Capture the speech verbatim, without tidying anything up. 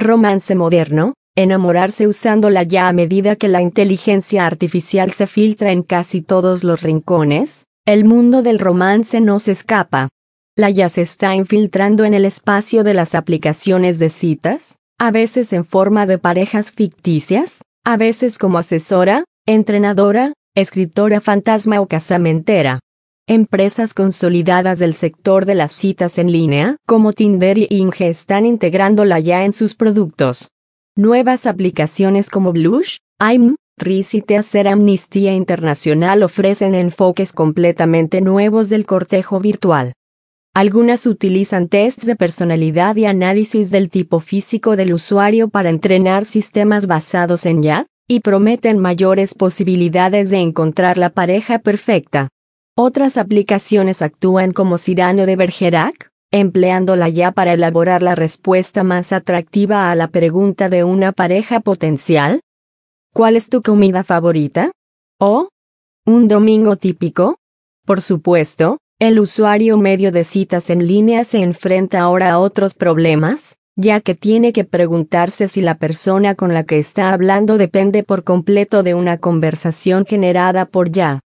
Romance moderno, enamorarse usando la I A. A medida que la inteligencia artificial se filtra en casi todos los rincones, el mundo del romance no se escapa. La I A se está infiltrando en el espacio de las aplicaciones de citas, a veces en forma de parejas ficticias, a veces como asesora, entrenadora, escritora fantasma o casamentera. Empresas consolidadas del sector de las citas en línea, como Tinder y Hinge, están integrando la I A en sus productos. Nuevas aplicaciones como Blush, I'm, Recite Hacer Amnistía Internacional ofrecen enfoques completamente nuevos del cortejo virtual. Algunas utilizan tests de personalidad y análisis del tipo físico del usuario para entrenar sistemas basados en I A, y prometen mayores posibilidades de encontrar la pareja perfecta. Otras aplicaciones actúan como Cyrano de Bergerac, empleando la I A para elaborar la respuesta más atractiva a la pregunta de una pareja potencial. ¿Cuál es tu comida favorita? ¿O un domingo típico? Por supuesto, el usuario medio de citas en línea se enfrenta ahora a otros problemas, ya que tiene que preguntarse si la persona con la que está hablando depende por completo de una conversación generada por I A.